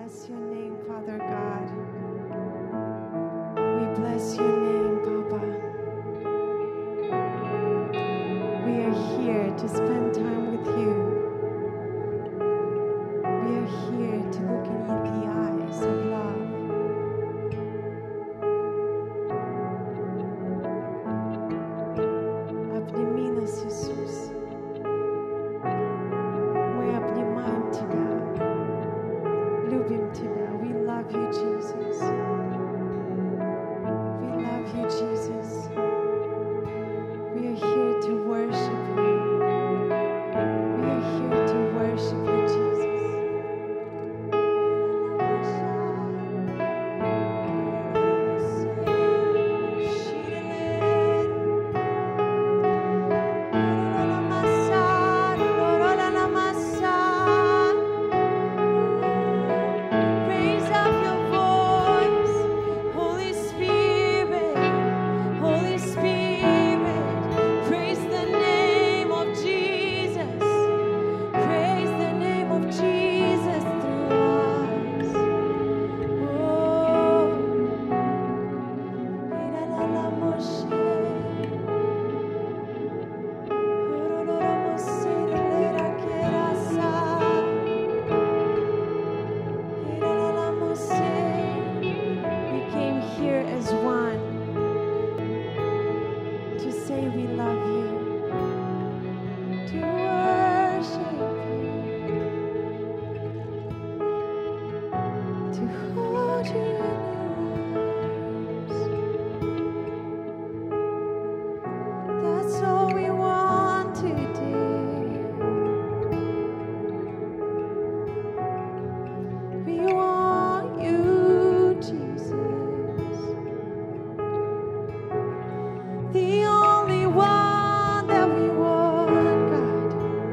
bless your name, Father God. We bless your name, Papa. We are here to spend time with you. We are here to look in the eyes of love. Обними нас, Иисус. Мы обнимаем Тебя. Любим Тебя. We love you, Jesus. We love you, Jesus. We are here to worship you. We are here to worship you, Jesus. Raise up your voice, Holy Spirit, Holy Spirit. Praise the name of Jesus. Praise the name of Jesus through us. Oh, we came here as one to say we love you, to worship you, to hold you in our arms. That's all we want to do. We want you, Jesus, the only one that we want, God.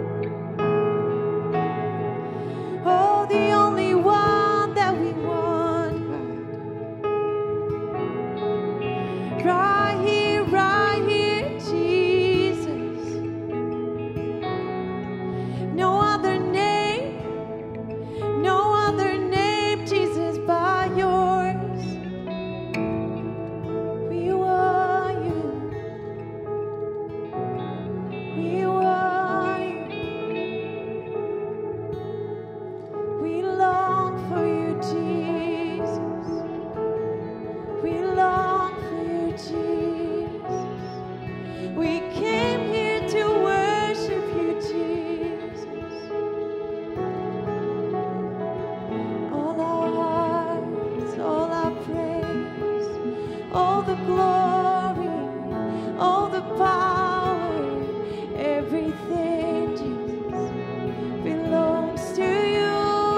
Oh, the only one that we want, God. Right here, Jesus. No other name, Jesus, but yours. We want you. We want you. We long for you, Jesus. We long for you, Jesus. We came here to worship you, Jesus. All our hearts, all our praise, all the glory, all the power, everything, Jesus, belongs to you.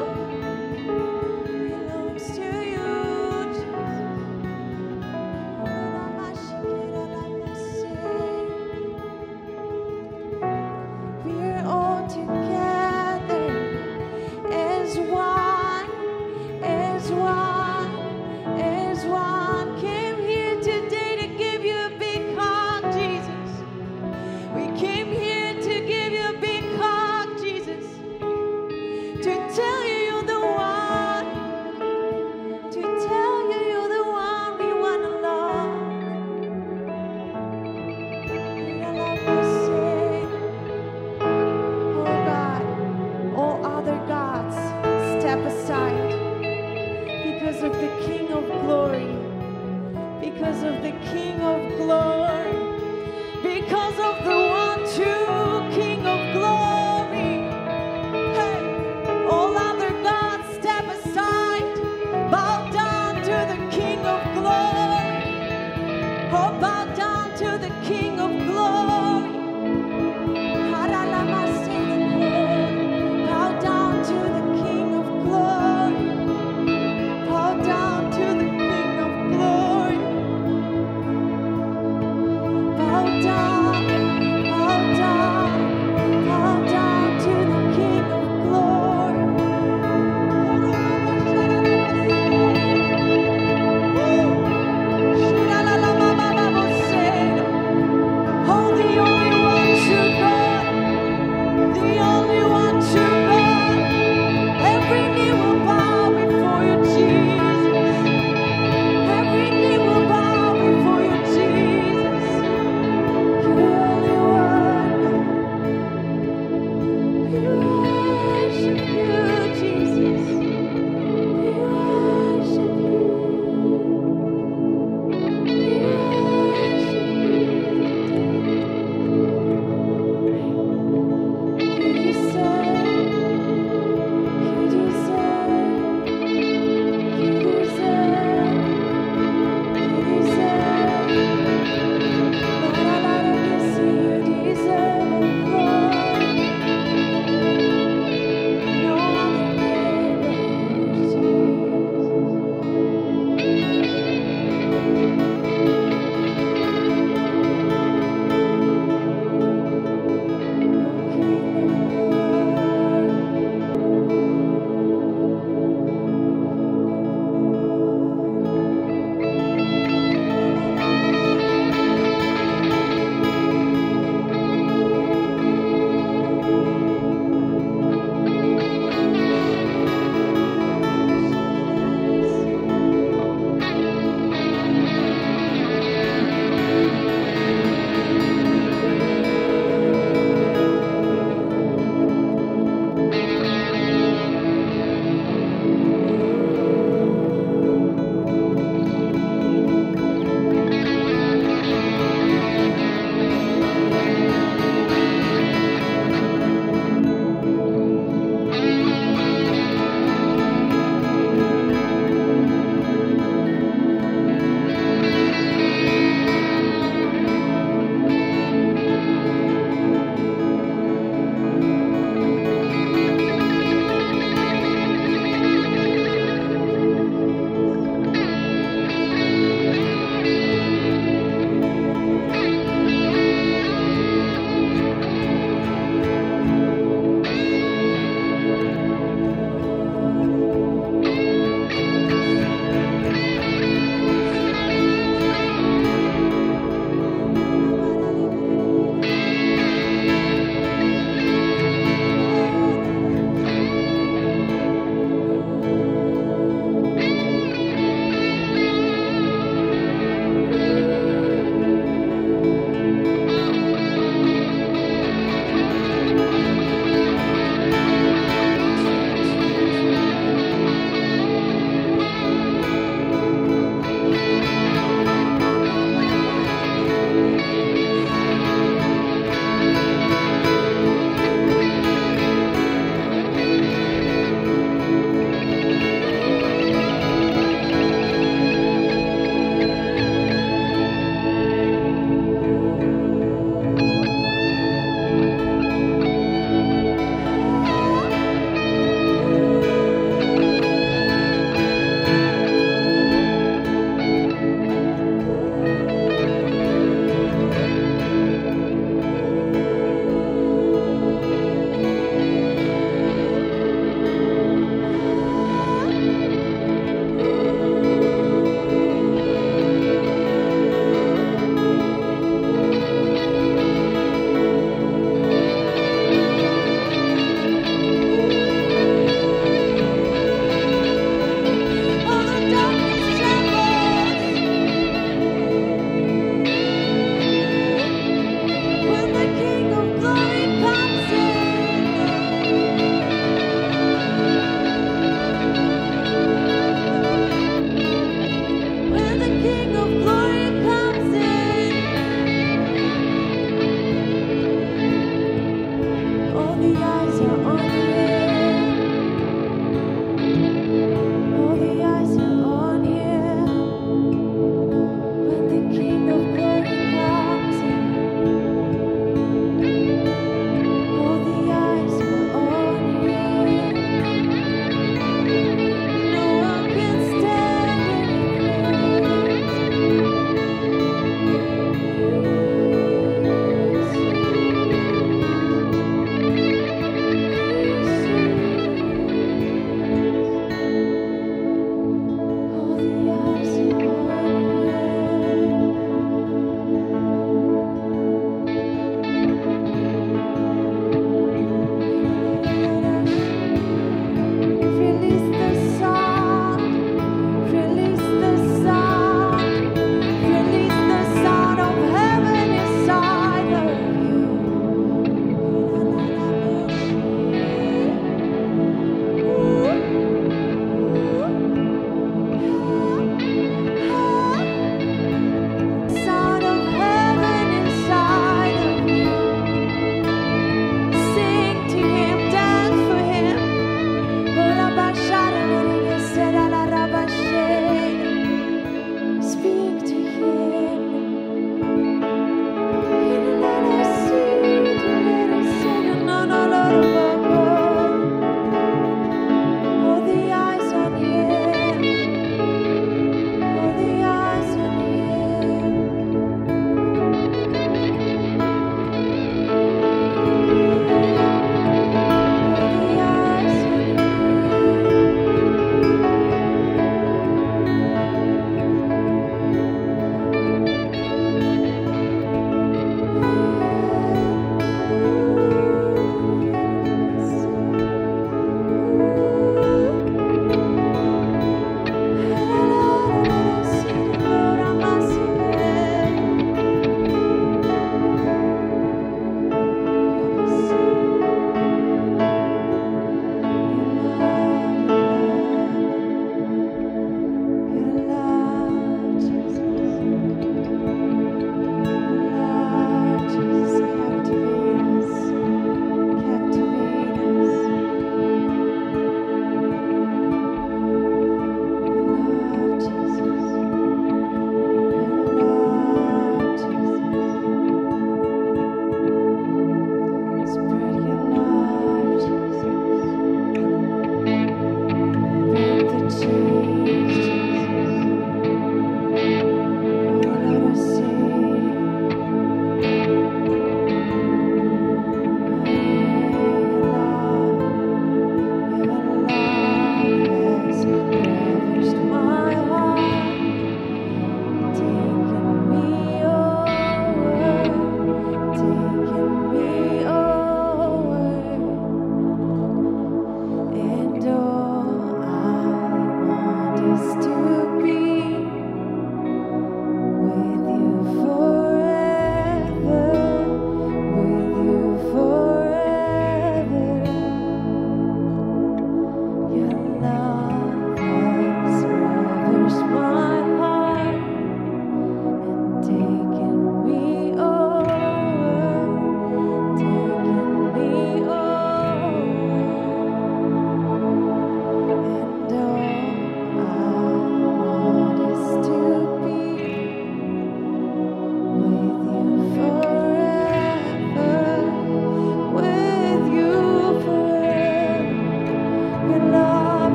Belongs to you, Jesus. We're all together as one, as one, as one. Came here today to give you a big hug, Jesus. We came here to give you a big hug, Jesus. To tell you you're the one. To tell you you're the one we want to love. Oh God, all other gods step aside because of the King of Glory, because of the King of Glory, because of the one true King of Glory. Hey, all other gods step aside, bow down to the King of Glory. Oh, bow down to the King of Glory. Bow down to the King of Glory. Bow down to the King of Glory. Bow down.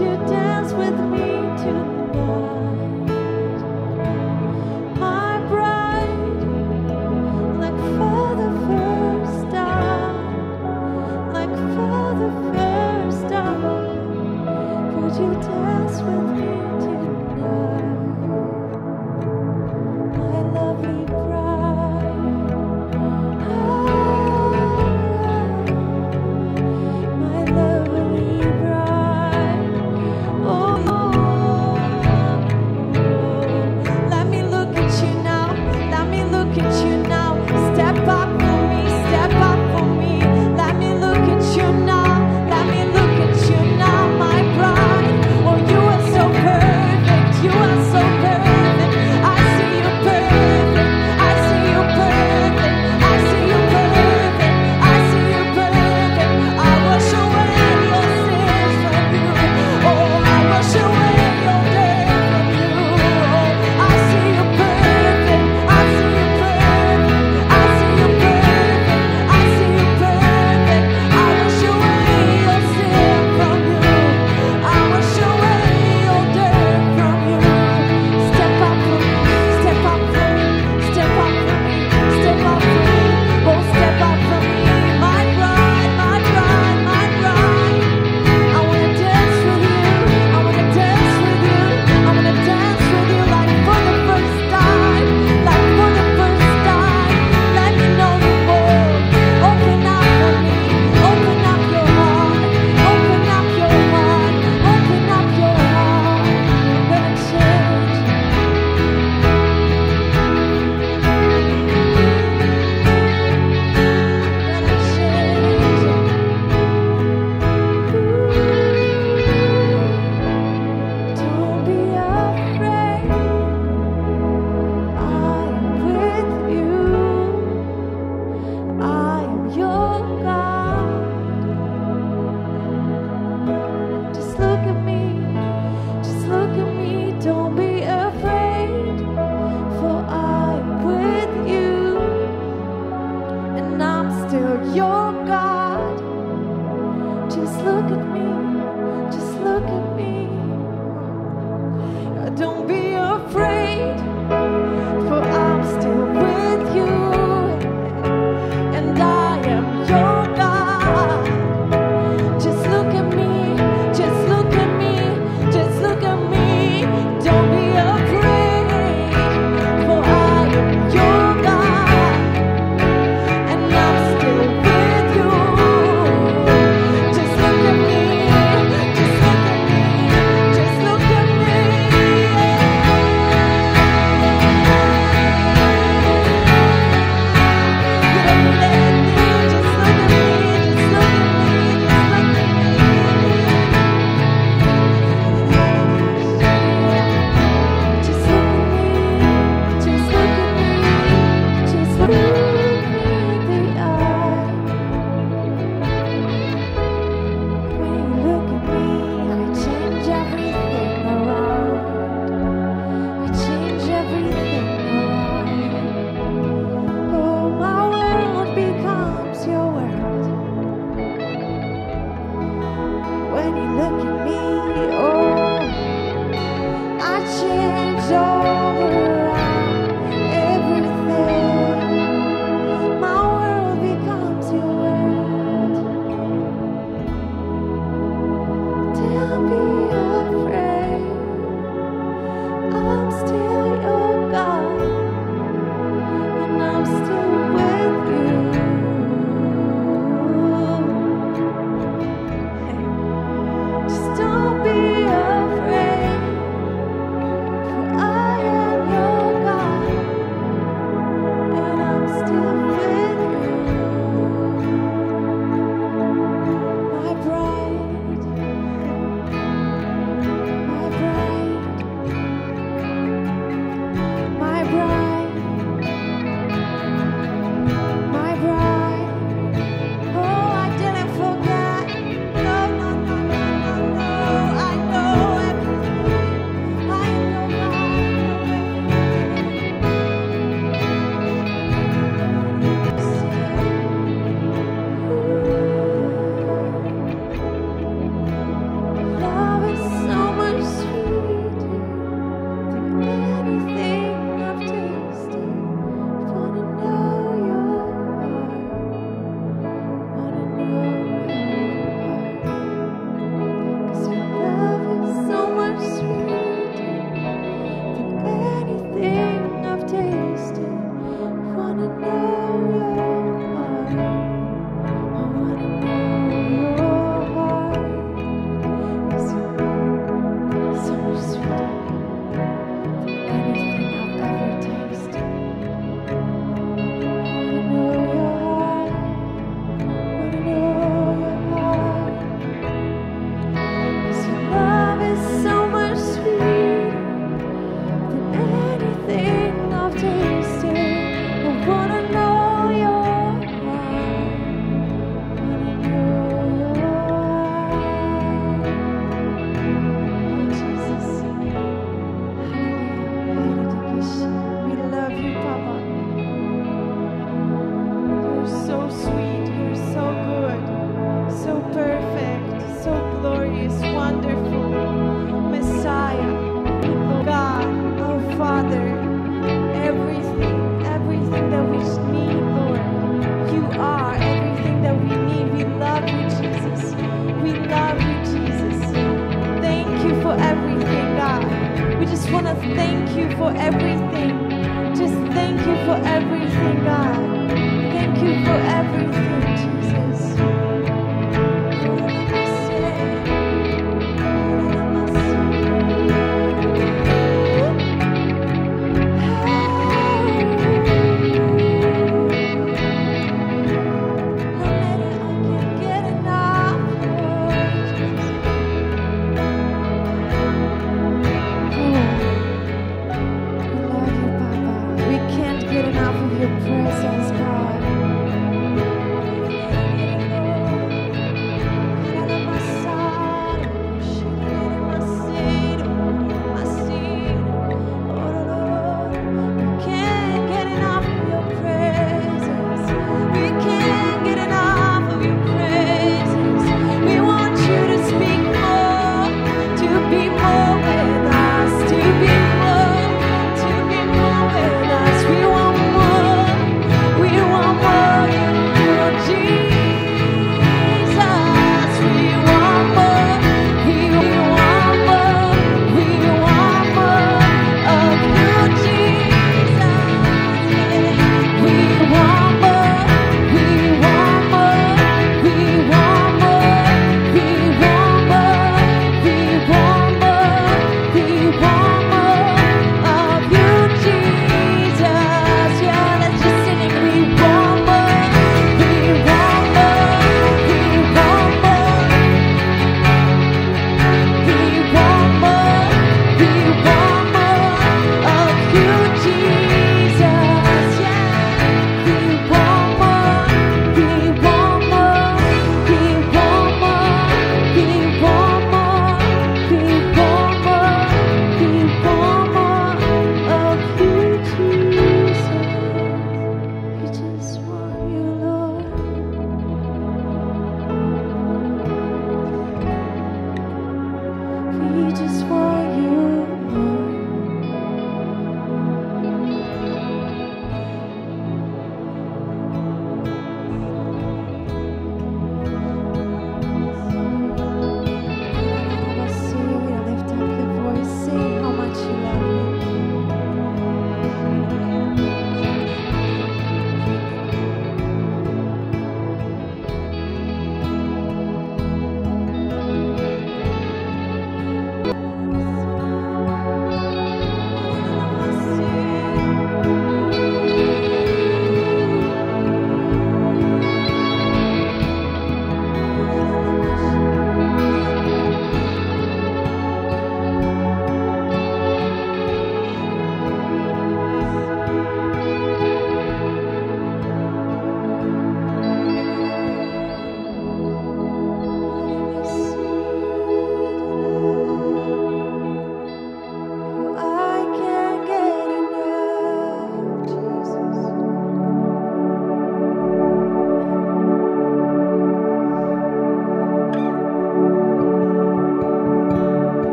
you dance with me tonight? My bride, like for the first time, like for the first time, would you dance with me tonight? My lovely bride, my lovely bride. Oh, let me look at you now. Let me look at you now. Step up for me. Step up for me. Let me look at you now. Let me look at you now, my bride. Oh, you are so perfect. You are so perfect. I see you perfect. I see you perfect. I see you perfect. I see you perfect. I wash away your sins from you. Oh, I wash away your dirt from you. Oh, I see you perfect. I see you perfect. I see you perfect. I see you perfect. I wash away your sin from you. I wash away your dirt from you. Step up for me. Step up for me. Step up for me. Step up for me. Oh, step up for me. My bride, my bride, my bride. I wanna dance with you. I wanna dance with you. I wanna dance with you like for the first time. Like for the first time. Let me know the more. Open up for me. Open up your heart. Open up your heart. Open up your heart. I'm gonna change. Don't be afraid, I'm with you. I am your God. Just look at me, just look at me. Don't be afraid, for I'm with you, and I'm still your God. Just look at me, just look at me. Don't be afraid, for I'm still with you, and I am your God. Just look at me, just look at me, just look at me. Don't be afraid, for I am your God, and I'm still with you. Just look at me, just thank you for everything. Just thank you for everything, God. Thank you for everything, Jesus.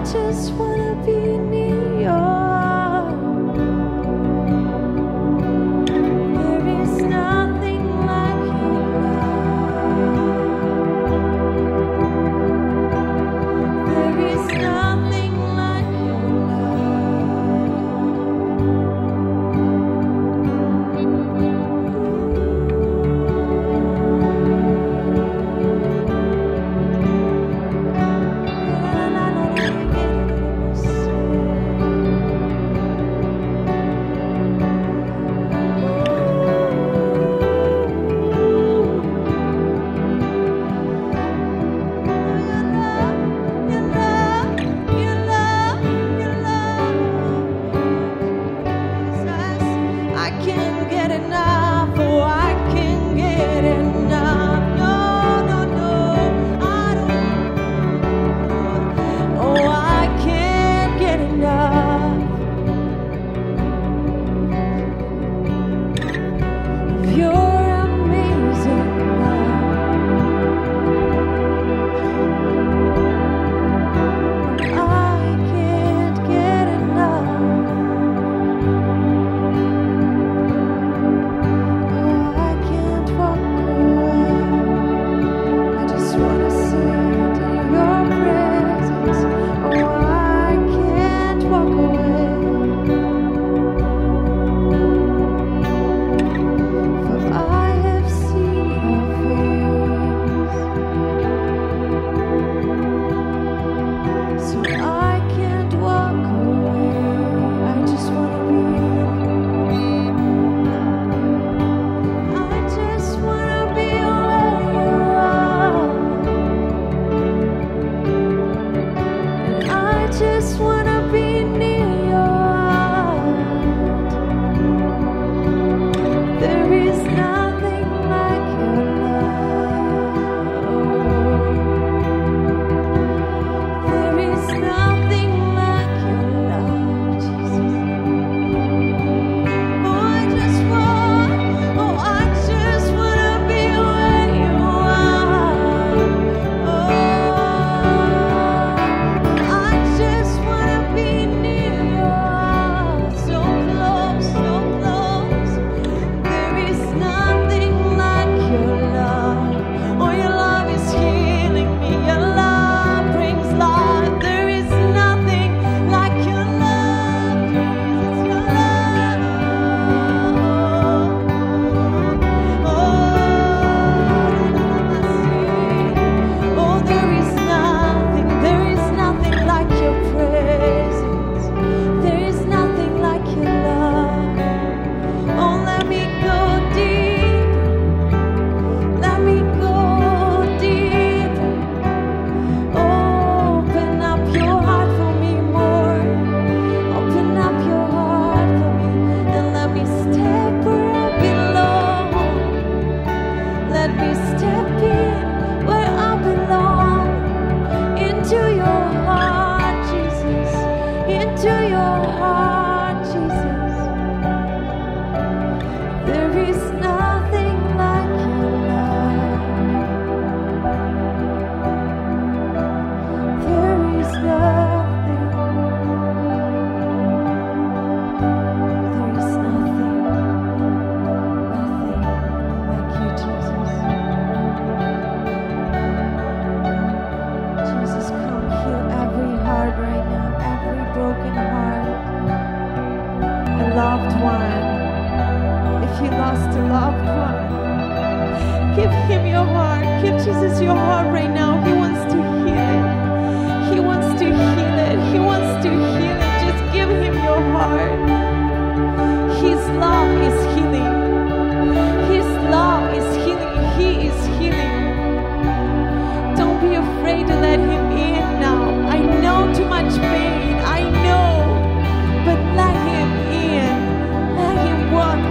just wanna be near your heart. There is nothing like your love. There is nothing like your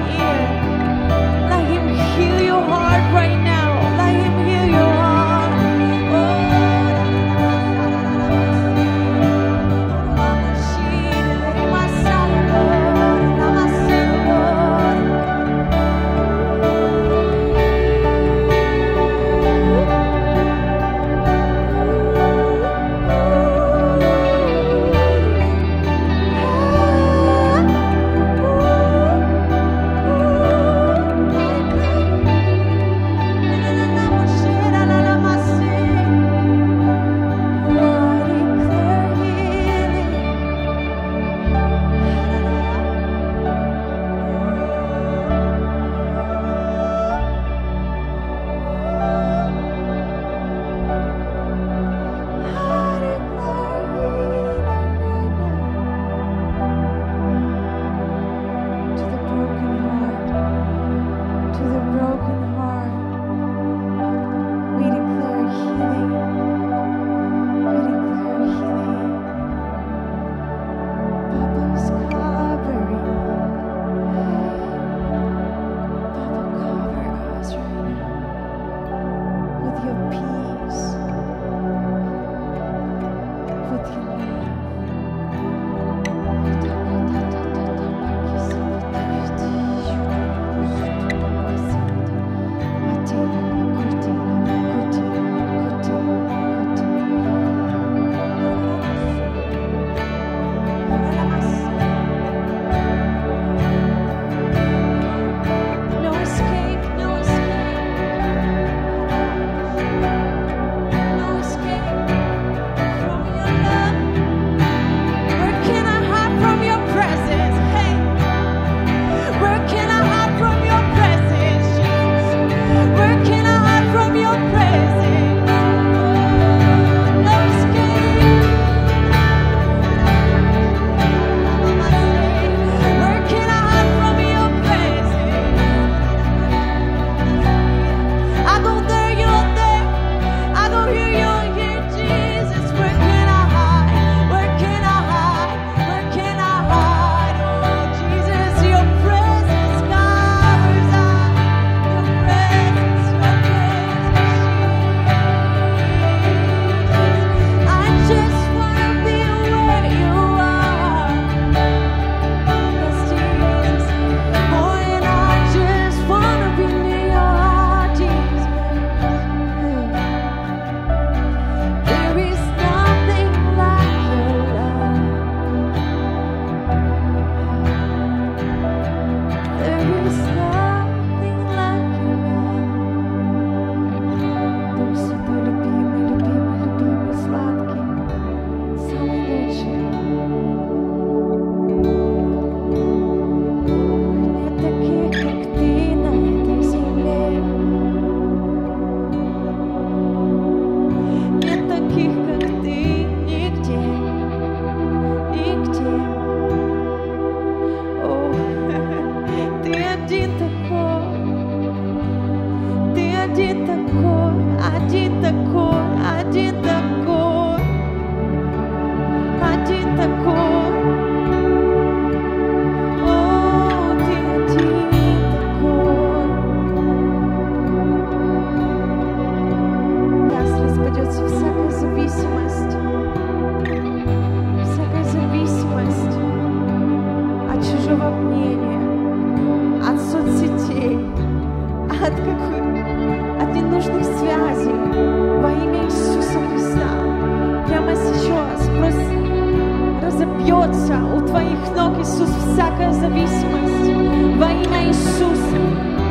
right now. Let him heal your heart. такой. О, Ты один такой. Сейчас распадется всякая зависимость от чужого мнения, от соцсетей, от ненужных связей во имя Иисуса Христа. Прямо сейчас просто разобьется у Твоих ног, Иисус, всякая зависимость во имя Иисуса.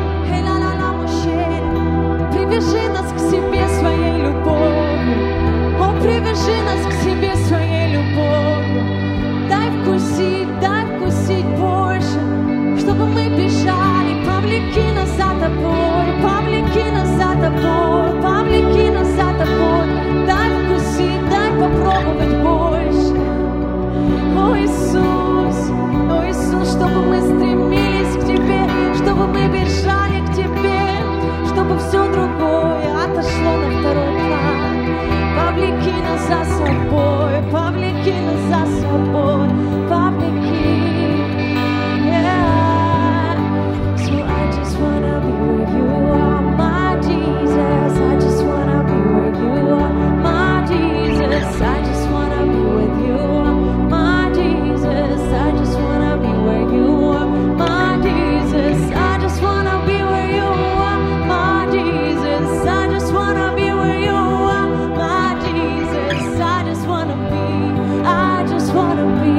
Привяжи нас к себе своей любовью. О, привяжи нас к себе своей любовью. Дай вкусить больше, чтобы мы бежали. Повлеки нас за Тобой, повлеки нас за Тобой, повлеки нас за Тобой. Дай вкусить, дай попробовать больше. О, Иисус, чтобы мы стремились к Тебе, чтобы мы бежали к Тебе, чтобы все другое отошло на второй план. Повлеки нас за собой, повлеки нас за собой, повлеки. Yeah. So I just wanna be where you are, my Jesus. I just wanna be where you are, my Jesus. I just wanna be with you, my Jesus. I just wanna be where you are, my Jesus. I just wanna be where you are, my Jesus. I just wanna be where you are, my Jesus. I just wanna be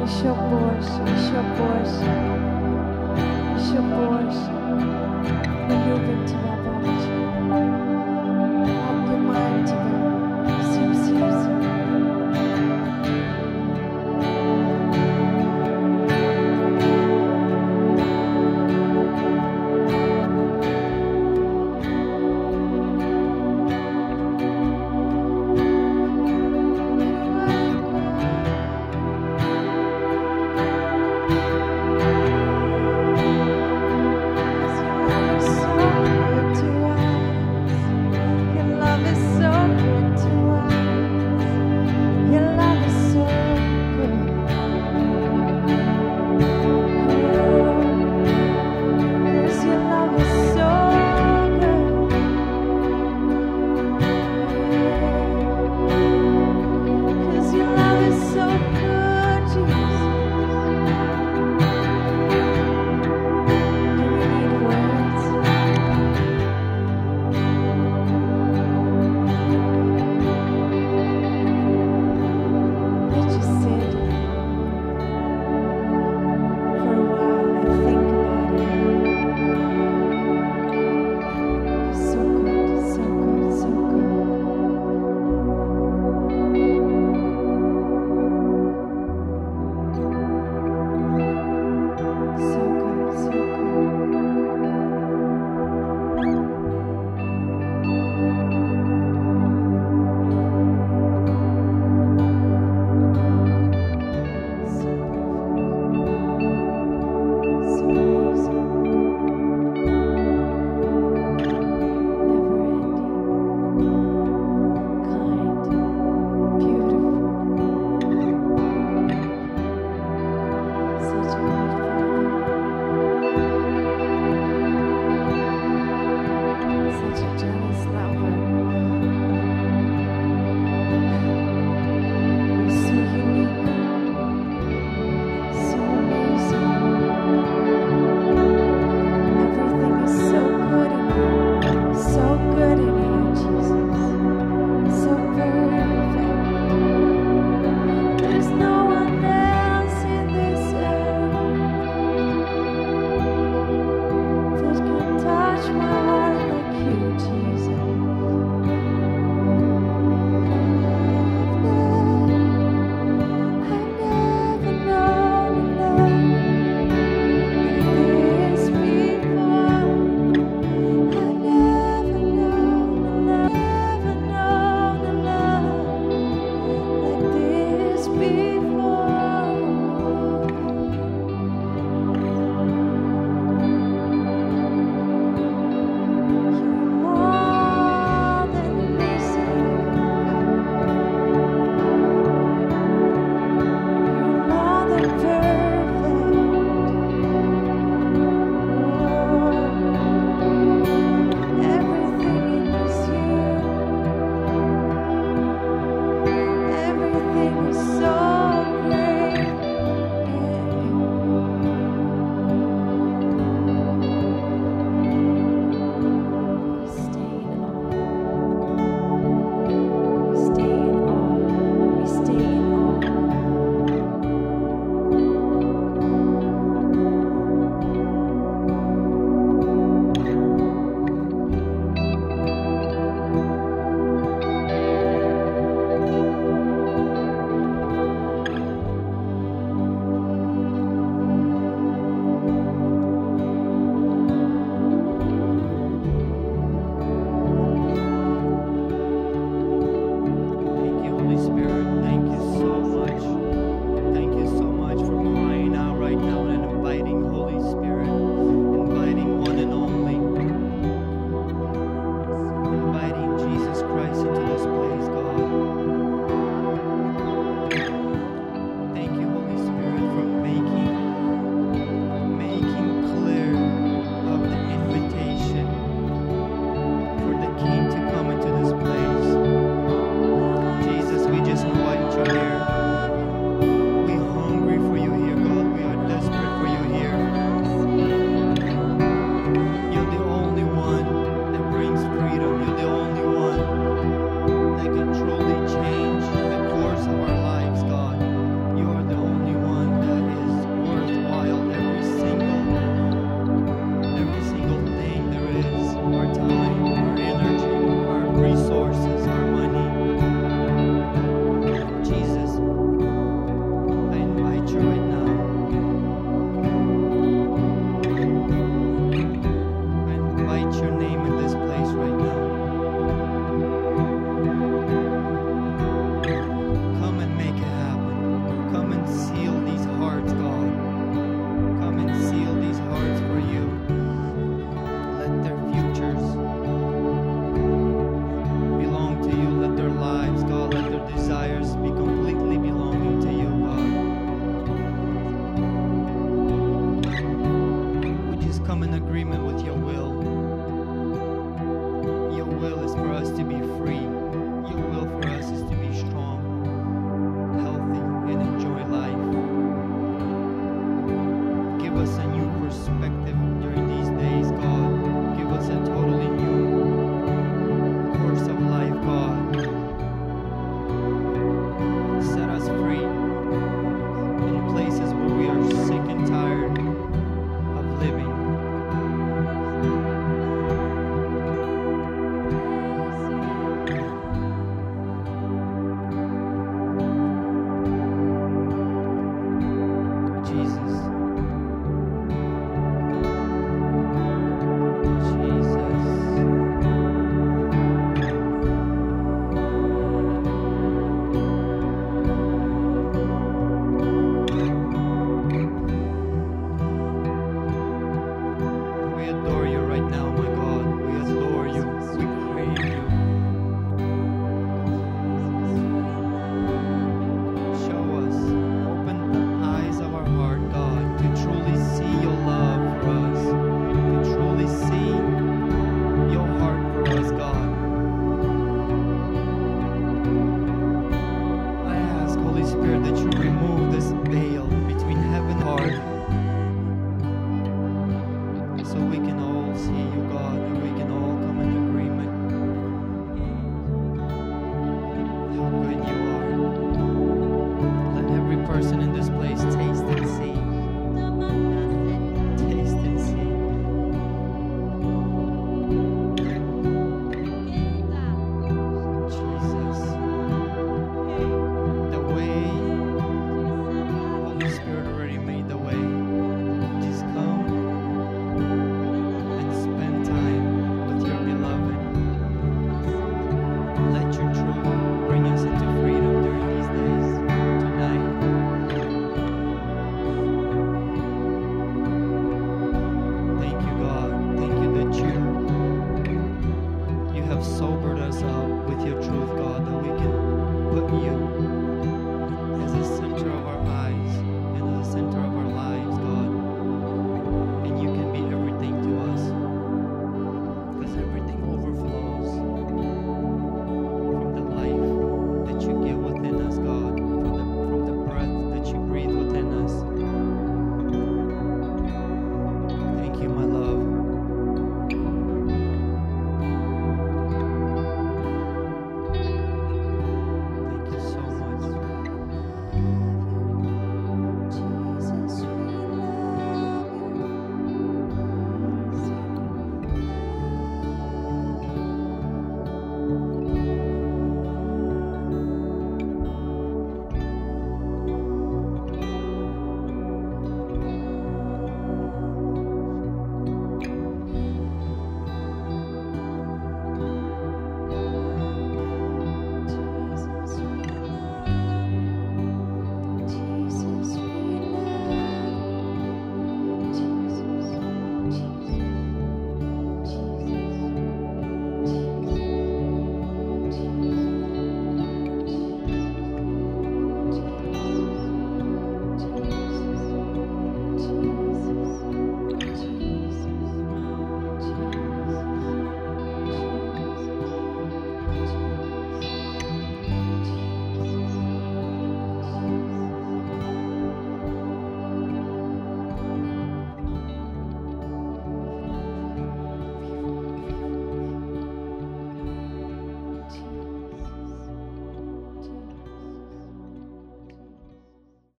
Еще больше, еще больше, еще больше. Мы любим Тебя, Папочка. Обнимаем Тебя всем сердцем. No